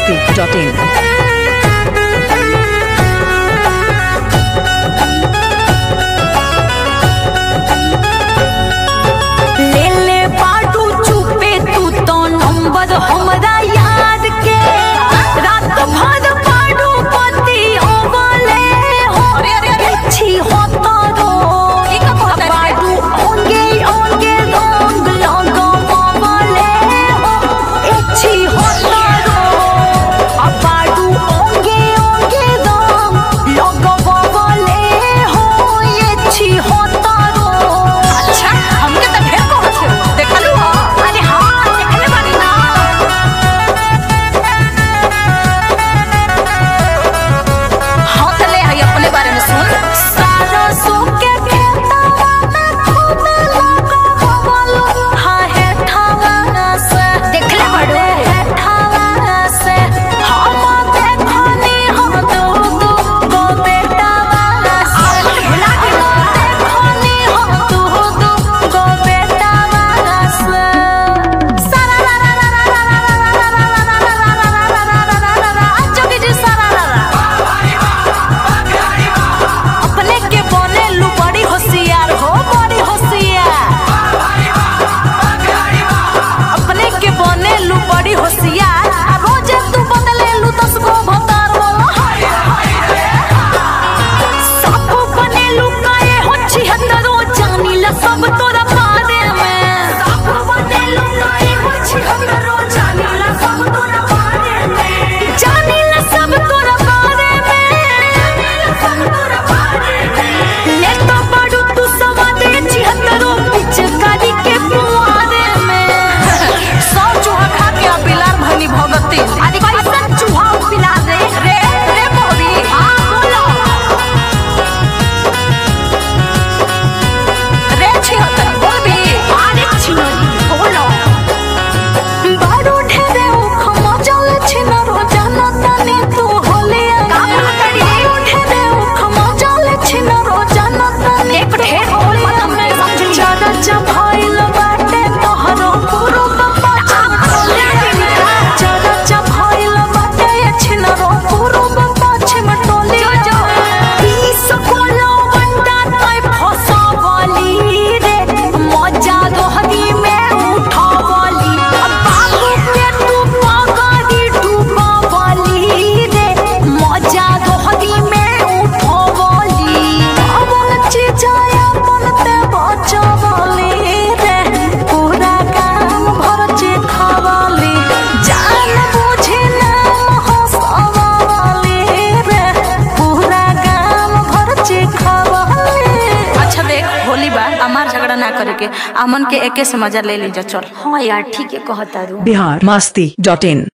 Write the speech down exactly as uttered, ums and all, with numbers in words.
मस्ती dot इन। ले ले पाटू चुपे तू तो नंबर हमरा याद के रात भर पाडू पति ओवले हो अच्छी होता रो पाडू ओंगे ओंगे रंग लगो ओवले हो अच्छी होता रो पाडू ओंगे ओंगे रंग लगो ओवले हो अच्छी होता रो। अच्छा हमके तो ढेर कहत हो देखलू हो। अरे हां देखले बानी ना हां तो ले हई अपने बारे में सुन। सारा सो के खेतवा में खूब लगो बोलो हां है ठावा से देखले बड़ो है ठावा से हम देखनी हम दो दो गो बेटावा से भुला गेलो देखनी हम दो दो गो बेटावा से सारा रा रा रा रा रा रा रा रा रा जोगी जी सारा रा रा अपने के बने लू बड़ी होशियार हो बड़ी होशियार अपने के बने लू बड़ी होशियार आ रोजे तू बदले लू दस गो भतार वाला सब बने लू काए हो छिहत्तरो जानी ला सब तोरा बारे में सब बने लू काए हो छिहत्तरो जानी ला सब तोरा बारे में जानी ला सब तोरा बारे में सब तोरा बारे में ले तो बड़ू तू सवादे छिहत्तरो पिचकारी के पुआरे में सौ चूहा खा के बिलार भनी भगती अरे कैसन चूहा पिला रे रे रे मोरी हां बोलो रे छिहत्तर बोल भी अरे छिनरी बोलो बारू ढेरे उख मजल छिनरो जाना तने तू होले काम करी बारू ढेरे उख मजल छिनरो जाना तने एक ढेर होले हमने समझ चारा चभाइल बाटे तोहरो पुरो बाबा चारा चभाइल बाटे छिनरो पुरो बाबा छिमटोले बीस कोलो बंदा तय फसावली रे मजा दोहरी में उठावली अब बाबू पे तू पागड़ी डूबावली रे मजा दोहरी में उठावली अमल चिजाया बनते बचावली रे पूरा काम भर चे खावली जान बुझे नाम हंसावली रे पूरा काम भर चे खावली। अच्छा देख होली बा हमार झगड़ा ना करे के अमन के एके से मजा ले लीजा चल। हाँ यार ठीक है कहता रू। बिहार मस्ती डॉट इन।